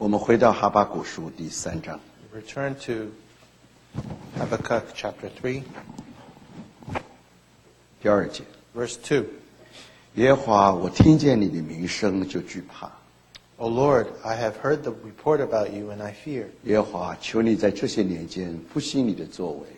我们回到哈巴谷书第3章。 Return to Habakkuk chapter 3, 第2节， verse 2. 耶和华，我听见你的名声就惧怕。 O Lord, I have heard the report about you and I fear. 耶和华，求你在这些年间复兴你的作为，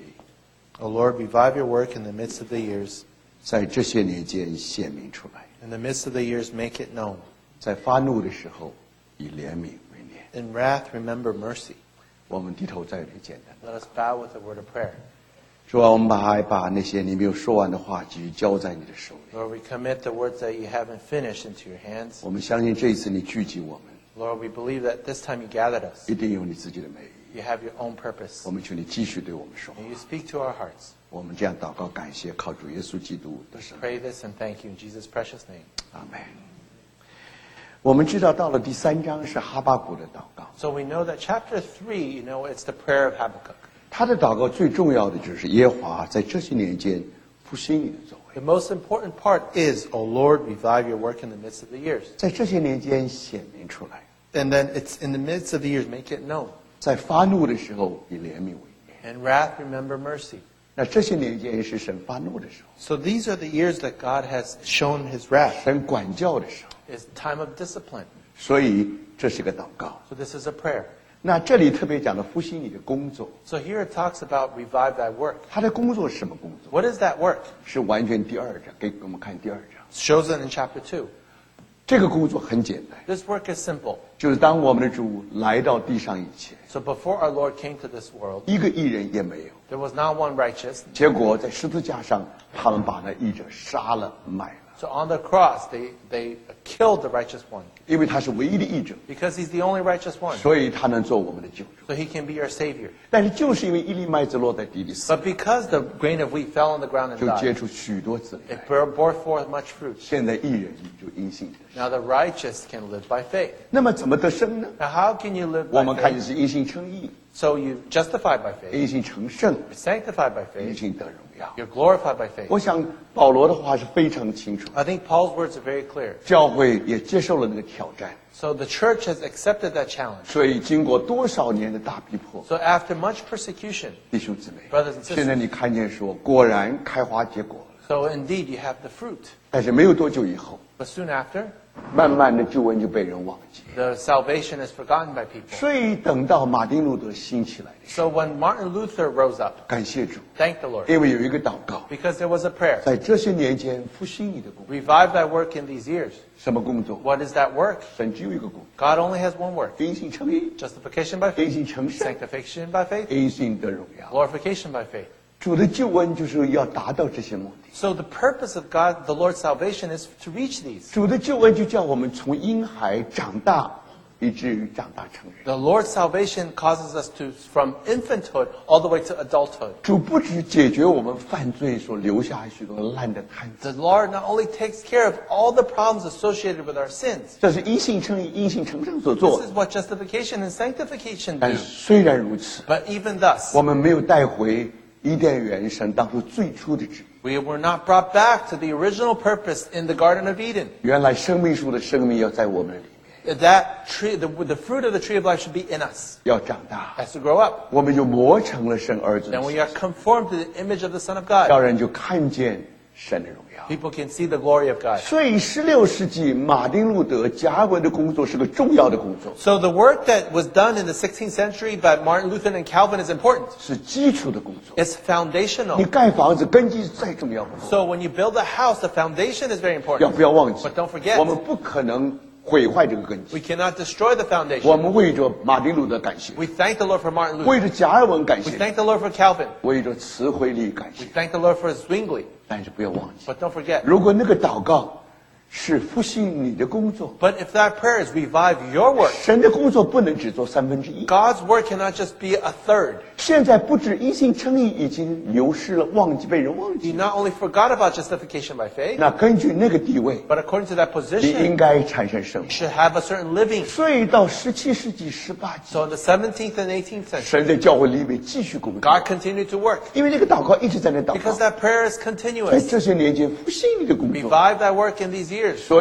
O Lord, revive your work in the midst of the years. 在这些年间显明出来， In the midst of the years, make it known. 在发怒的时候以怜悯为念。 In wrath, remember mercy. 我们低头在这里简单。 Let us bow with a word of prayer. 主啊，我们把那些你没有说完的话继续交在你的手里。 Lord, we commit the words that you haven't finished into your hands. 我们相信这一次你聚集我们， Lord, we believe that this time you gathered us. 一定有你自己的美意。 You have your own purpose. 我们求你继续对我们说话。 May you speak to our hearts. 我们这样祷告，感谢靠主耶稣基督的圣名。 Pray this and thank you in Jesus' precious name. 阿门。我们知道到了第3章是哈巴谷的祷告， So we know that chapter 3, it's the prayer of Habakkuk. 他的祷告最重要的就是耶和华在这些年间复兴你的作为， The most important part is, O Lord, revive your work in the midst of the years. 在这些年间显明出来， And then it's in the midst of the years, make it known. 在发怒的时候以怜悯为念。 And wrath, remember mercy. 那这些年间是神发怒的时候， So these are the years that God has shown his wrath. 神管教的时候， It's time of discipline. 所以这是个祷告。 So this is a prayer. 那这里特别讲的复兴你的工作， So here it talks about revive thy work. 他的工作是什么工作？ What is that work? 是完全第2章，给我们看第2章。 It shows it in chapter 2. 这个工作很简单， This work is simple. 就是当我们的主来到地上以前， So before our Lord came to this world, 一个义人也没有。 there was not one righteous. 结果在十字架上，他们把那义者杀了卖了， So on the cross, they killed the righteous one 因为他是唯一的义者， because he's the only righteous one. 所以他能做我们的救主。 So he can be our savior. 但是就是因为一粒麦子落在地里死， But because the grain of wheat fell on the ground and 就结 died, 出许多子来。 it bore forth much fruit. 现在义人就因信得生。 Now the righteous can live by faith. 那么怎么得生呢？ Now how can you live 我 by 们看见 faith? 是因信称义， So you justified by faith, 因信成圣， you're sanctified by 因 faith, 信得荣耀。 you're glorified by faith. 我想保罗的话是非常清楚， I think Paul's words are very clear. 教会也接受了那个挑战， So the church has accepted that challenge. 所以经过多少年的大逼迫， So after much persecution, 弟兄姊妹 Brothers and sisters 现在你看见说，果然开花结果了， so indeed you have the fruit. 但是没有多久以后， But soon after, 慢慢的救恩就被人忘记。 the salvation is forgotten by people. 所以等到马丁路德兴起来的时 So when Martin Luther rose up, 候，感谢主， thank the Lord, 因为有一个祷告， because there was a prayer. 在这些年间复兴你的工作。 Revive thy work in these years. 什么工作？ What is that work? 神只有一个工作， God only has one work. 因信称义， Justification by 因 faith, 信成圣， sanctification by faith, 因信得荣耀。 glorification by faith. 主的救恩就是要达到这些目的。 So the purpose of God, the Lord's salvation, is to reach these. 主的救恩就叫我们从婴孩长大，以至于长大成人。 The Lord's salvation causes us to, from infanthood all the way to adulthood. 主不只解决我们犯罪所留下许多烂的摊子， The Lord not only takes care of all the problems associated with our sins. 这是因信称义、因信成圣所做 This 的。 is what justification and sanctification 但 do. 虽然如此， But even thus, 我们没有带回伊甸园神当初最初的旨意。 we were not brought back to the original purpose in the Garden of Eden. 原来生命树的生命要在我们里面， That tree, the fruit of the tree of life should be in us 要长大， as to grow up. 我们就磨成了神儿子的 Then we 形 are conformed to the image of the Son of God. 叫人就看见神的荣耀。 People can see the glory of God. 所以16世纪马丁路德、加尔文的工作是个重要的工作， So the work that was done in the 16th century by Martin Luther and Calvin is important. 是基础的工作。 It's foundational. 你盖房子根基再重要不过， So when you build a house, the foundation is very 要 important. 不要忘记 But don't forget 我们不可能毁坏这个根基。 We cannot destroy the 我 foundation. 们为着马丁路德感谢， We thank the Lord for Martin 为 Luther. 着加尔文感 We 谢， thank the Lord for Calvin. 为着慈惠利感 We 谢。 thank the Lord for Zwingli. 但是不要忘记， But don't forget. 如果那个祷告是复兴你的工作， But if that prayer is revive your work, 神的工作不能只做1/3。 God's work cannot just be a third. 现在不止因信称义已经流失了，忘记被人忘 You 记。 not only forgot about justification by faith, 那根据那个地位， but according to that 你应 position, 该产生生 you 活。 should have a certain living. 所以到17世纪、18纪， So in the 17th and 18th century, 神在教会里面继续工作， God continued to work 因为那个祷告一直在那祷 because 告， that prayer is 在 continuous. 这些年间复兴你的工作。 Revive that work in these years. 所以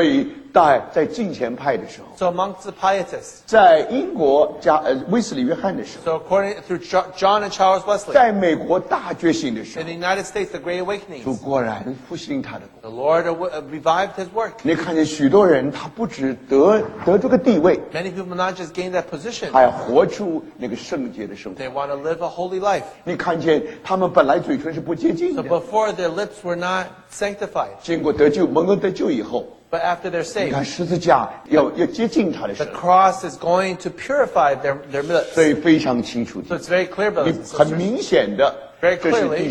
在敬虔派的时候， So amongst the pietists, 在英国威斯理约翰的时候， so according through John and Charles Wesley, 在美国大觉醒的时 in 候， the United States, the Great 主 Awakenings, 果然复兴他的国。 the Lord revived His work. 你看见许多人，他不只得这个地位， Many people not just gain that position, 还要活出那个圣洁的生活。 they want to live a holy life. 你看见他们本来嘴唇是不洁净 So 的， before their lips were not sanctified, 经过得救蒙恩得救以后， but after they're 你 saved, 看十字架要接近他的 the 神， cross is going to purify their 所 lips. 以非常清楚 So 的， it's very clear, 你 brothers and 很 sisters. 明显的， Very 这是 clearly. 第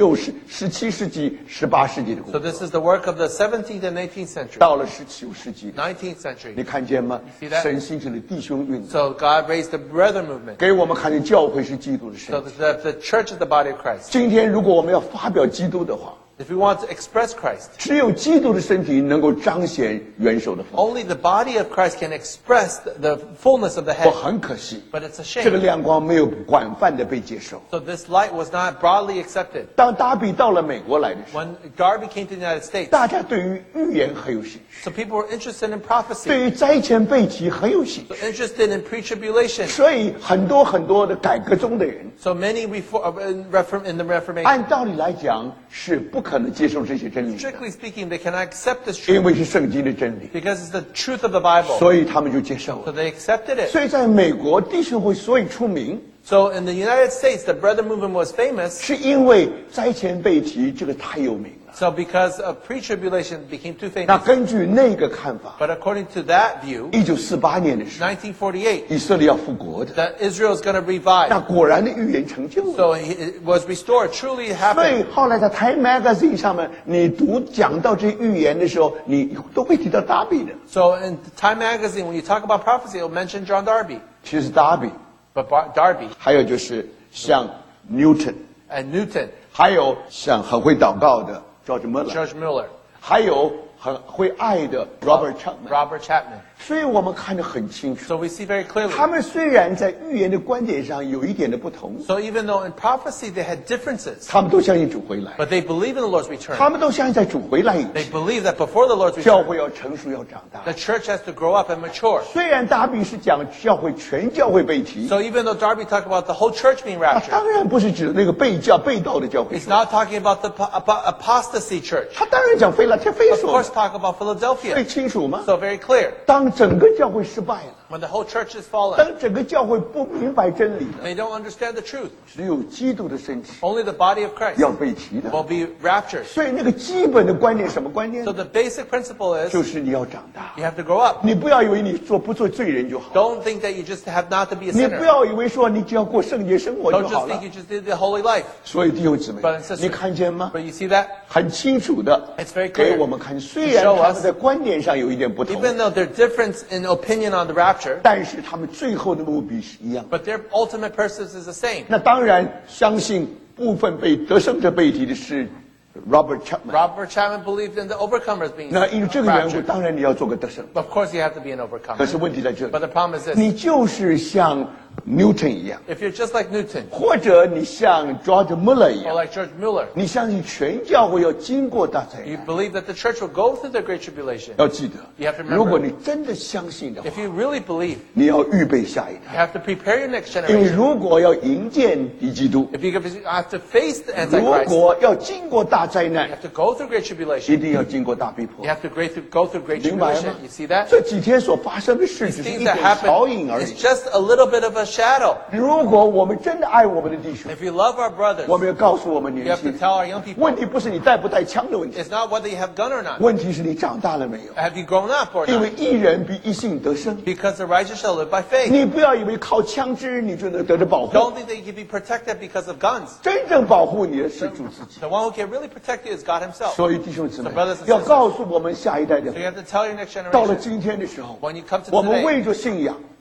17世纪、18世纪的工 So 作。 this is the work of the 17th and 18th century, 到了19世纪， 19th century. 你看见吗 You see？that？ 神兴起了弟兄运动， So God raised the brethren movement. 给我们看见教会是基督的 So 身体。 the church is the body of Christ. 今天如果我们要发表基督的话， If we want to express Christ, 只有基督的身体能够彰显元首的丰 only the body of Christ can express the fullness of the 富。 head. 很可惜， But it's a 这个 shame. 亮光没有广泛的被接受。 So this light was not broadly accepted. 当达比到了美国来的时候， When Darby came to the United States, 大家对于预言很有兴趣， so people were interested in prophecy, 对于灾前被提很有兴 so 趣， interested in pre-tribulation. 所以很多的改革中的人， So many in the Reformation, 按道理来讲是不可能接受这些真理的， strictly speaking, they cannot accept this 因 truth 为是圣经的真理， because it's the truth of the Bible. 所以他们就接受 So 了。 they accepted it. 所以在美国弟兄会所以出名， So in the United States, the Brethren movement was famous. 是因为灾前被提这个太有名了。 So because of pre-tribulation it became too 那 famous. 根据那个看法， But according to that view, 1948年的时候， 1948, 以色列要复国的， that Israel is going to 那 revive. 果然的预言成就了。 So it was restored. Truly it 所 happened. 以后来在 Time Magazine 上面，你讲到这预言的时候，你都会提到达比的。 So in Time Magazine, when you talk about prophecy, it'll mention John Darby. 其实达比， But Darby 还有就是像 Newton， and Newton, 还有像很会祷告的 George Muller， George Miller, 还有很会爱的 Robert Chapman。 Robert Chapman. 所以我们看得很清楚， So we see very clearly. 他们虽然在预言的观点上有一点的不同， So even though in prophecy they had differences, 他们都相信主回来， but they believe in the Lord's return. 他们都相信在主回来以 They 前， believe that before the Lord's 教 return, 会要成熟要长大。 the church has to grow up and mature. 虽然达比是讲教会全教会被提， So even though Darby talked about the whole church being 他 raptured, 当然不是指那个被道的教会 it's，not talking about the apostasy church. 他当然讲腓拉铁非 Of 所 course, talk about 最 Philadelphia. 清楚吗？ So very clear. 当整个教会失败了， When the whole church is fallen, 当整个教会不明白真理了， they don't understand the truth. 只有基督的身体 Only the body of Christ 要被提的。 will be raptured. 所以那个基本的观念什么观念 So？the basic principle is 就是你要长大， you have to grow up. 你不要以为你不做罪人就好， Don't think that you just have not to be a 你不 sinner. 要以为说你只要过圣洁生活 Don't 就好 just 了 think。you just did the holy life. 所以弟兄姊妹 Brothers and sisters， 你看见吗？ But you see that? 很清楚的 It's very clear 给我们看，虽然 To show 他 us 们在观点上有一点不同， Even though their difference in opinion on the rapture, 但是他们最后的目的是一样的。 but their ultimate purpose is the same. 那当然，相信部分被得胜者被提的是 Robert Chapman。 Robert Chapman believed in the overcomers being 那因为这个缘故， raptured. 当然你要做个得胜。 Of course, you have to be an 可 overcomer. 是问题在这 But 里， the problem is this. 你就是像 Newton 一样， If you're just like Newton 或者你像 George Muller 一 or 样， like George Miller, 你相信全教会要经过大灾 you 难。 believe that the church will go through the Great Tribulation. 要记得 You have to，remember 如果你真的相信的话， If you really believe, 你要预备下一 you 代， have to prepare your next 因为 generation. 如果要迎接敌基督， If you have to face the 如 Antichrist, 果要经过大灾 you 难， have to go through Great 一 Tribulation. 定要经过大逼迫 You。have to go through Great 明白吗 Tribulation. You see that? 这几天所发生的事 These 只是一 things 点 that 小 happen 影而 is 已。 just a little bit of a shadow. 如果我们真的爱我们的弟兄， If you love our brothers, 我们要告诉我们 you 年 have to 轻人， tell our young people, 问题不是你带不带枪的问题， it's not whether you have gun or not. 问题是你长大了没有？ Have you grown up or 因为 not? 一人比一信得生。 Because the righteous shall live by faith. 你不要以为靠枪支你就能得到保护， Don't think that you can be protected because of guns. 真正保护你的是主自己。 The one who can really protect you is God himself. 所以弟兄姊妹 So brothers and sisters， 要告诉我们下一代的 So，you have to tell your next 到了 generation, 今天的时候， when you come to 我们 today, 为着信仰，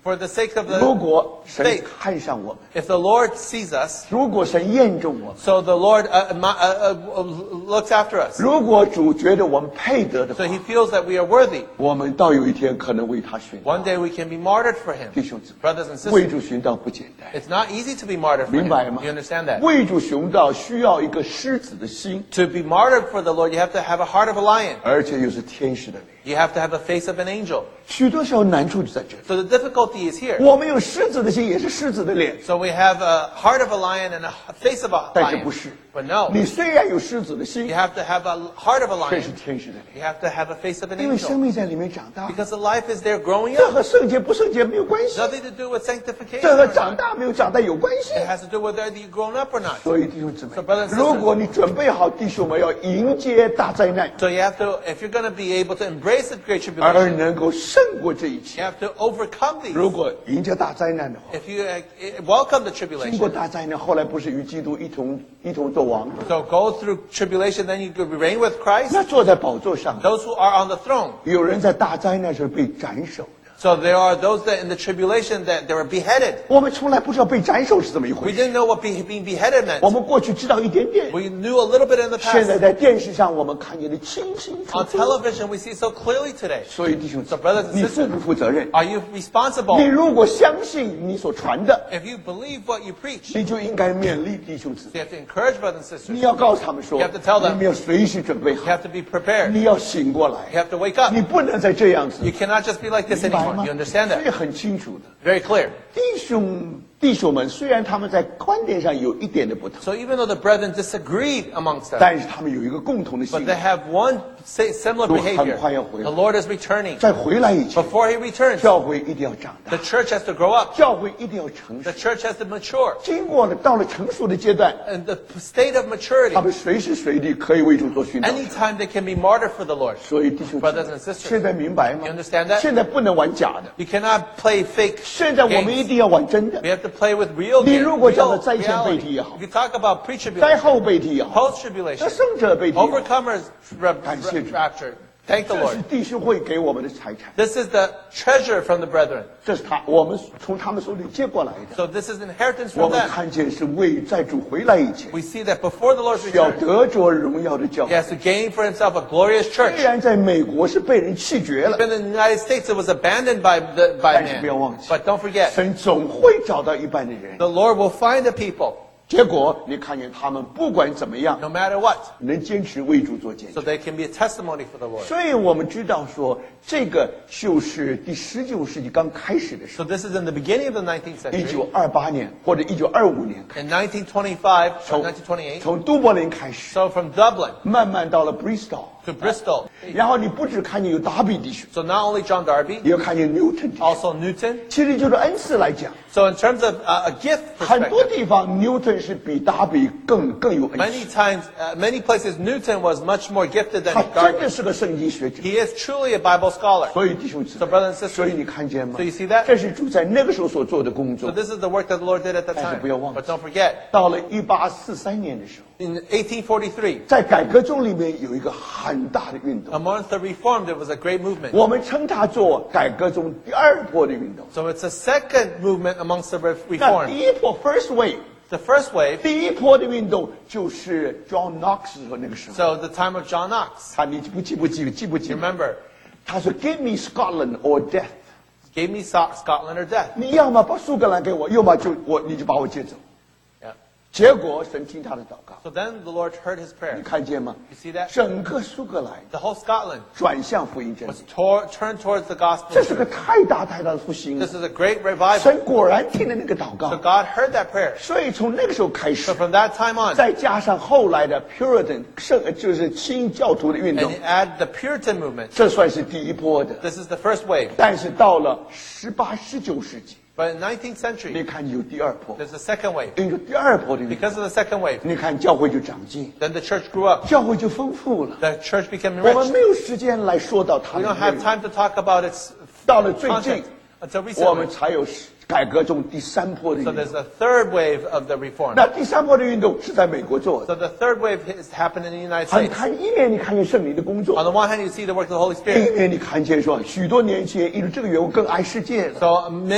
For the sake of 如 the 果神 faith. 看上我们， If the Lord sees us, 如果神验中我们， so the Lord looks after us. 如果主觉得我们配得的 So 话， he feels that we are worthy. 我们到有一天可能为他寻道。 One day we can be martyred for him. 弟兄姊妹， Brothers and 为 sisters, 主寻道不简单， it's not easy to be martyred for 明白 him. 吗 You understand that? 为主寻道需要一个狮子的心， To be martyred for the Lord, you have to have a heart of a lion. 而且又是天使的脸。 You have to have the face of an angel. 许多时候难处就在这里。 So the difficulty is here. 我们有狮子的心，也是狮子的脸， So we have a heart of a lion and a face of a 但是 lion. 不是。 But no, 你虽然有狮子的心 you，have to have a heart of a 却 lion. 是天使的脸， You have to have a face of an 因为生 angel. 命在里面长大。 Because the life is there growing 这 up. 和圣洁不圣洁没有关系， Nothing to do with sanctification. 这和 or 长 not. 大没有长大有关系。 It has to do with whether you've grown up or not. 所以弟兄姊妹 So brothers and sisters， 如果你准备好，弟兄们要迎接大灾难， So you have to, if you're going to be able to embrace the great 而 tribulation, 能够胜过这一 you 切。 have to overcome these. 如果迎接大灾难的话， If you welcome the 经过 tribulation, 大灾难，后来不是与基督一同做王， so go through tribulation, then you could reign with Christ. 那坐在宝座上， Those who are on the throne. 有人在大灾难时候被斩首的。 So there are those that in the tribulation that they were beheaded. 我们从来不知道被斩首是怎么一 We 回事。 didn't know what being beheaded 我 meant. 们过去知道一点点， We knew a little bit in the 现在 past. 在电视上我们看见的清清楚 On 楚。 television, we see so clearly today. 所以弟兄姊 So brothers 妹， and 你负 sisters, 不负责任？ are you responsible? 你如果相信你所传的， If you believe what you preach, 你就应该勉励弟兄姊妹。 you have to encourage brothers and 你 sisters. 要告诉他们说， You have to tell them. 你们要随时准备 You 好， have to be prepared. 你要醒过 You 来， have to wake up. 你不能再这样子， You cannot just be like this 明白 anymore. 吗？ You understand 这 that? 也很清楚的。 Very clear. 弟兄们，虽然他们在观点上有一点的不同， So even though the brethren disagreed amongst them, 但是他们有一个共同的 but 信 they 念， have one similar 都 behavior. 很快要回来。 The Lord is returning. 在回来以前， Before he returns, 教会一定要长大 the，church has to grow up. 教会一定要成熟 The。church has to mature. 经过了到了成熟的阶段， And the state of maturity, 他们随时随地可以为主做殉道。 anytime they can be martyred for the Lord. 所以弟兄姊 Brothers 妹 and sisters, 现在明白吗 you understand that? 现在不能玩假的， You cannot play fake 现在我们一 games. 定要玩真的。 We have to play with real 你 games, 如果讲 real 到灾前背 reality. 题也好 If you talk about 灾 pre-tribulation, 后背题也好， post-tribulation, 那胜者背题也好， overcomers rapture. Thank the 这是 Lord. 弟兄会给我们的财产， This is the treasure from the brethren. 这是我们从他们手里接过来的。 So this is inheritance 我 from 们 them. 看见是为在主回来以前， We see that before the Lord's 要 return, 得着荣耀的教 he 会。 has to gain for himself a glorious 虽 church. 然在美国是被人弃绝了， Even in the United States, it was abandoned by 但是 man. 不要忘记， But don't forget, 神总会找到一半的人。 the Lord will find the people, 结果你看见他们不管怎么样， no matter what, 能坚持为主做见 so 证。 they can be a testimony for the Lord. 所以我们知道说，这个就是第19世纪刚开始的时 So this is in the beginning of the 19th 候， century. 1928年或者1925年开始， In 1925 or 从 1928, 从都柏林开始， so from Dublin 慢慢到了 Bristol， to Bristol. 然后你不只看见有达比弟兄， So not only John Darby, 也要看见 Newton 弟兄。 also Newton. 其实就是恩赐来讲， So in terms of a gift 很多 perspective, 地方 Newton 是比达比更有恩 many 赐， times, many places, Newton was much more gifted than 他真 Darby. 的是个圣经学者。 He is truly a Bible scholar. 所以弟兄姊 So 妹， brothers and sisters, 所以你看见吗 So you see that? 这是主在那个时候所做的工 so 作。 this is the work that the Lord did at that 但是 time. 不要忘记 But don't forget, 到了1843年的时候， in 1843, 在改革中里面有一个很大的运动， amongst the Reformed, there was a great movement. 我们称它做改革中第二波的运动。 So it's a second movement amongst the 那 Reformed. 第一波 first wave， The first wave, 第一波的运动就是 John Knox 和那个时候， so the time of John Knox. 他你记不记得？ Remember, 他说 Give me Scotland or death， gave me Scotland or death. 你要么把苏格兰给我，要么你就把我接走。 Yeah. 结果神听他的祷告， So then the Lord heard his 你 prayer. 看见吗？ You see that? 整个苏格兰 The whole Scotland 转向福音真理 was，turned towards the gospel. 这是个太大的复兴 This 了。 is a great revival. 神果然听了那个祷 So 告， God heard that prayer. 所以从那个时候开始 So，from that time on, 再加上后来的 Puritan 就是清教徒的运 and 动， add the Puritan movement. 这算是第一波的。 This is the first wave. 但是到了18、19世纪， But in 19th century, 你看有第二波， there's a second wave. 因为第二波的运动， Because of the second wave, 你看教会就长进， then the church grew up. 教会就丰富了。 The church became 我们 enriched. 没有时间来说到它 We 的 don't 内 have 容， time to talk about its 到了最近 content，until 我们 recently. 才有改革中第三波的 So 运 there's 动。 a third wave of the reform. 那第三波的运动是在美国做的， So the third wave has happened in the United 很 States. 看一面你看见圣灵的工 On 作， the one hand, you see the work of the Holy 另一 Spirit. 面你看见说许多年轻人因为这个缘故更爱世界了。 So